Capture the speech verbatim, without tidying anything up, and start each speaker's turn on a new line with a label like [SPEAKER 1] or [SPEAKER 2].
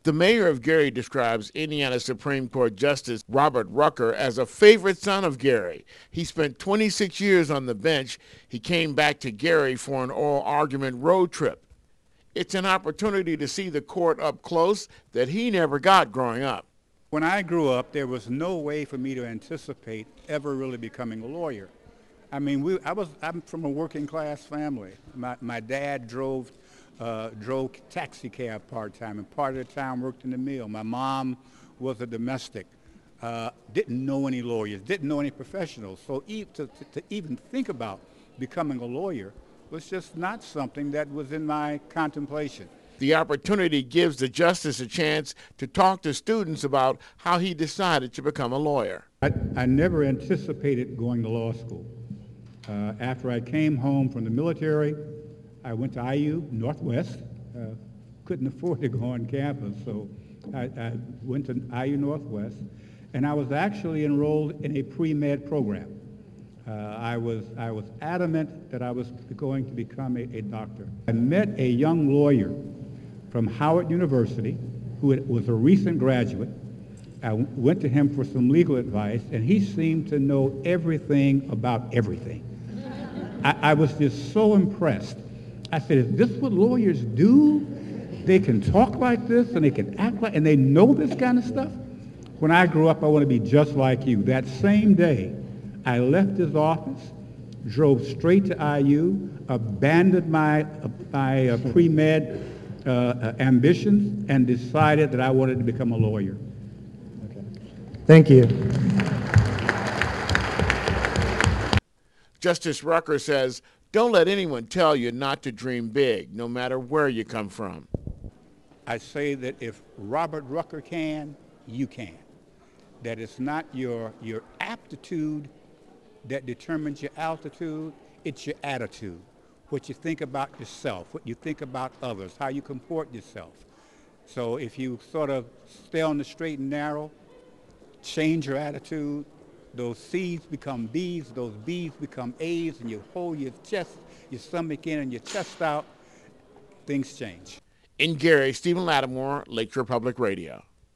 [SPEAKER 1] The mayor of Gary describes Indiana Supreme Court Justice Robert Rucker as a favorite son of Gary. He spent twenty-six years on the bench. He came back to Gary for an oral argument road trip. It's an opportunity to see the court up close that he never got growing up.
[SPEAKER 2] When I grew up, there was no way for me to anticipate ever really becoming a lawyer. I mean, we, I was, I'm from a working class family. My, my dad drove Uh, drove taxi cab part-time, and part of the time worked in the mill. My mom was a domestic, uh, didn't know any lawyers, didn't know any professionals. So e to, to, to even think about becoming a lawyer was just not something that was in my contemplation.
[SPEAKER 1] The opportunity gives the justice a chance to talk to students about how he decided to become a lawyer.
[SPEAKER 2] I, I never anticipated going to law school. Uh, after I came home from the military, I went to I U Northwest. Uh, couldn't afford to go on campus, so I, I went to I U Northwest, and I was actually enrolled in a pre-med program. Uh, I was I was adamant that I was going to become a, a doctor. I met a young lawyer from Howard University who was a recent graduate. I went to him for some legal advice, and he seemed to know everything about everything. I, I was just so impressed. I said, is this what lawyers do? They can talk like this and they can act like, and they know this kind of stuff? When I grew up, I want to be just like you. That same day, I left his office, drove straight to I U, abandoned my, uh, my uh, pre-med uh, uh, ambitions, and decided that I wanted to become a lawyer.
[SPEAKER 3] Okay. Thank you.
[SPEAKER 1] Justice Rucker says, don't let anyone tell you not to dream big, no matter where you come from.
[SPEAKER 2] I say that if Robert Rucker can, you can. That it's not your, your aptitude that determines your altitude, it's your attitude. What you think about yourself, what you think about others, how you comport yourself. So if you sort of stay on the straight and narrow, change your attitude, those C's become B's, those B's become A's, and you hold your chest, your stomach in and your chest out, things change.
[SPEAKER 1] In Gary, Stephen Lattimore, Lakeshore Public Radio.